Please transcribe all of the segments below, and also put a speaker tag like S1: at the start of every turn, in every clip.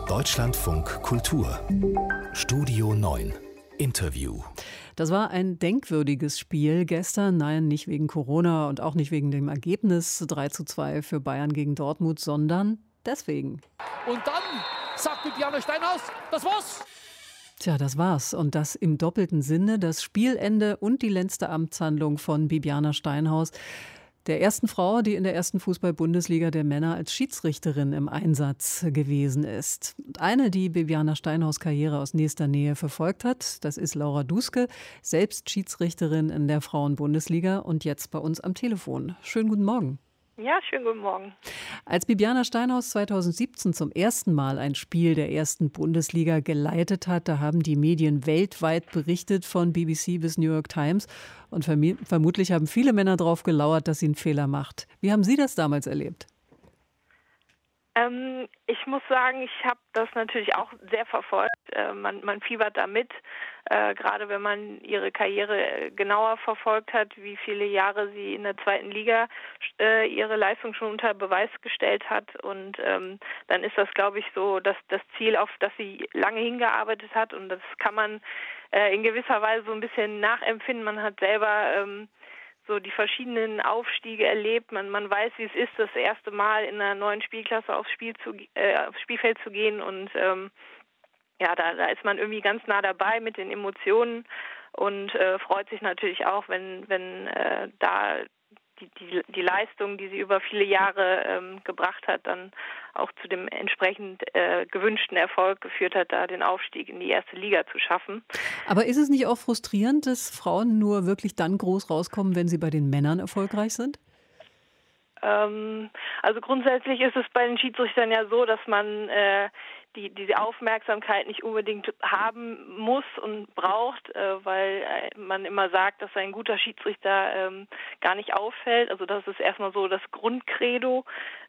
S1: Deutschlandfunk Kultur Studio 9 Interview.
S2: Das war ein denkwürdiges Spiel gestern. Nein, nicht wegen Corona und auch nicht wegen dem Ergebnis 3:2 für Bayern gegen Dortmund, sondern deswegen.
S3: Und dann sagt Bibiana Steinhaus, das war's.
S2: Tja, das war's. Und das im doppelten Sinne. Das Spielende und die letzte Amtshandlung von Bibiana Steinhaus, der ersten Frau, die in der ersten Fußball-Bundesliga der Männer als Schiedsrichterin im Einsatz gewesen ist. Eine, die Bibiana Steinhaus' Karriere aus nächster Nähe verfolgt hat, das ist Laura Duske, selbst Schiedsrichterin in der Frauen-Bundesliga und jetzt bei uns am Telefon. Schönen guten Morgen.
S4: Ja, schönen guten Morgen.
S2: Als Bibiana Steinhaus 2017 zum ersten Mal ein Spiel der ersten Bundesliga geleitet hat, da haben die Medien weltweit berichtet, von BBC bis New York Times. Und vermutlich haben viele Männer darauf gelauert, dass sie einen Fehler macht. Wie haben Sie das damals erlebt?
S4: Ich muss sagen, ich habe das natürlich auch sehr verfolgt. Man fiebert da mit, gerade wenn man ihre Karriere genauer verfolgt hat, wie viele Jahre sie in der zweiten Liga ihre Leistung schon unter Beweis gestellt hat. Und dann ist das, glaube ich, so das Ziel, auf das sie lange hingearbeitet hat. Und das kann man in gewisser Weise so ein bisschen nachempfinden. Man hat selber so die verschiedenen Aufstiege erlebt. Man weiß, wie es ist, das erste Mal in einer neuen Spielklasse aufs Spielfeld zu gehen. Und da ist man irgendwie ganz nah dabei mit den Emotionen und freut sich natürlich auch, wenn da die Leistung, die sie über viele Jahre gebracht hat, dann auch zu dem entsprechend gewünschten Erfolg geführt hat, da den Aufstieg in die erste Liga zu schaffen.
S2: Aber ist es nicht auch frustrierend, dass Frauen nur wirklich dann groß rauskommen, wenn sie bei den Männern erfolgreich sind?
S4: Also grundsätzlich ist es bei den Schiedsrichtern ja so, dass man diese Aufmerksamkeit nicht unbedingt haben muss und braucht, weil man immer sagt, dass ein guter Schiedsrichter gar nicht auffällt. Also das ist erstmal so das Grundcredo.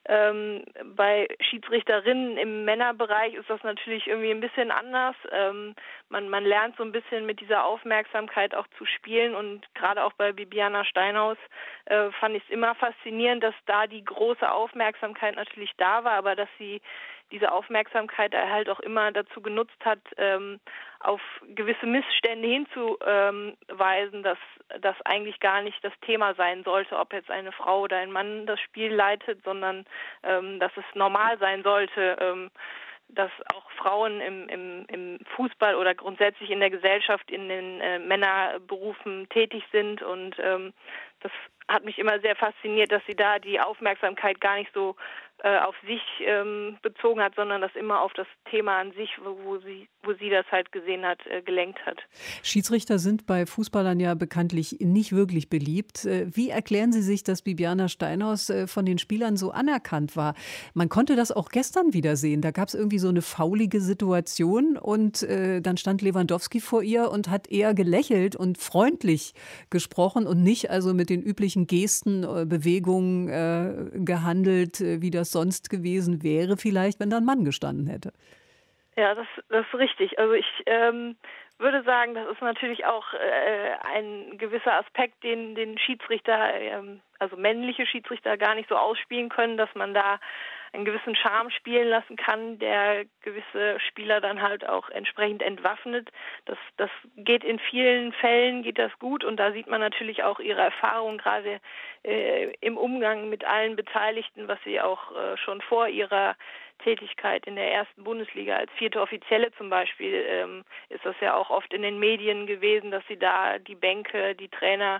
S4: Bei Schiedsrichterinnen im Männerbereich ist das natürlich irgendwie ein bisschen anders. Man lernt so ein bisschen mit dieser Aufmerksamkeit auch zu spielen und gerade auch bei Bibiana Steinhaus fand ich es immer faszinierend, dass da die große Aufmerksamkeit natürlich da war, aber dass sie diese Aufmerksamkeit halt auch immer dazu genutzt hat, auf gewisse Missstände hinzuweisen, dass das eigentlich gar nicht das Thema sein sollte, ob jetzt eine Frau oder ein Mann das Spiel leitet, sondern dass es normal sein sollte, dass auch Frauen im Fußball oder grundsätzlich in der Gesellschaft in den Männerberufen tätig sind. Und das hat mich immer sehr fasziniert, dass sie da die Aufmerksamkeit gar nicht so auf sich bezogen hat, sondern das immer auf das Thema an sich, wo sie das halt gesehen hat, gelenkt hat.
S2: Schiedsrichter sind bei Fußballern ja bekanntlich nicht wirklich beliebt. Wie erklären Sie sich, dass Bibiana Steinhaus von den Spielern so anerkannt war? Man konnte das auch gestern wieder sehen. Da gab es irgendwie so eine faulige Situation und dann stand Lewandowski vor ihr und hat eher gelächelt und freundlich gesprochen und nicht also mit den üblichen Gesten, Bewegungen gehandelt, wie das sonst gewesen wäre, vielleicht, wenn da ein Mann gestanden hätte.
S4: Ja, das ist richtig. Also ich würde sagen, das ist natürlich auch ein gewisser Aspekt, den Schiedsrichter, also männliche Schiedsrichter gar nicht so ausspielen können, dass man da einen gewissen Charme spielen lassen kann, der gewisse Spieler dann halt auch entsprechend entwaffnet. Das geht in vielen Fällen, geht das gut und da sieht man natürlich auch ihre Erfahrung gerade im Umgang mit allen Beteiligten, was sie auch schon vor ihrer Tätigkeit in der ersten Bundesliga als vierte Offizielle zum Beispiel, ist das ja auch oft in den Medien gewesen, dass sie da die Bänke, die Trainer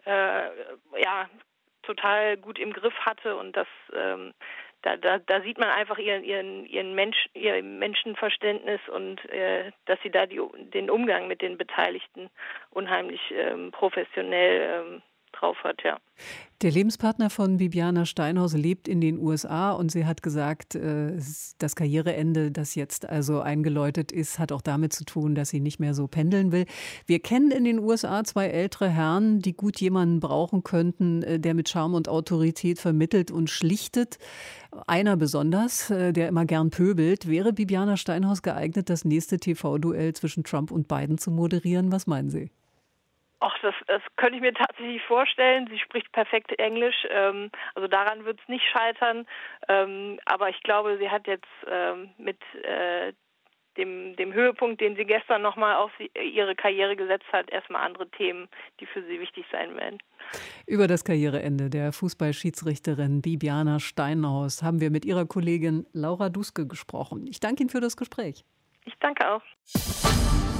S4: total gut im Griff hatte und das da sieht man einfach ihr Menschenverständnis und dass sie da den Umgang mit den Beteiligten unheimlich professionell drauf hat, ja.
S2: Der Lebenspartner von Bibiana Steinhaus lebt in den USA und sie hat gesagt, das Karriereende, das jetzt also eingeläutet ist, hat auch damit zu tun, dass sie nicht mehr so pendeln will. Wir kennen in den USA zwei ältere Herren, die gut jemanden brauchen könnten, der mit Charme und Autorität vermittelt und schlichtet. Einer besonders, der immer gern pöbelt. Wäre Bibiana Steinhaus geeignet, das nächste TV-Duell zwischen Trump und Biden zu moderieren? Was meinen Sie?
S4: Ach, das könnte ich mir tatsächlich vorstellen. Sie spricht perfekt Englisch, also daran wird es nicht scheitern. Aber ich glaube, sie hat jetzt mit dem Höhepunkt, den sie gestern nochmal auf ihre Karriere gesetzt hat, erstmal andere Themen, die für sie wichtig sein werden.
S2: Über das Karriereende der Fußballschiedsrichterin Bibiana Steinhaus haben wir mit ihrer Kollegin Laura Duske gesprochen. Ich danke Ihnen für das Gespräch.
S4: Ich danke auch.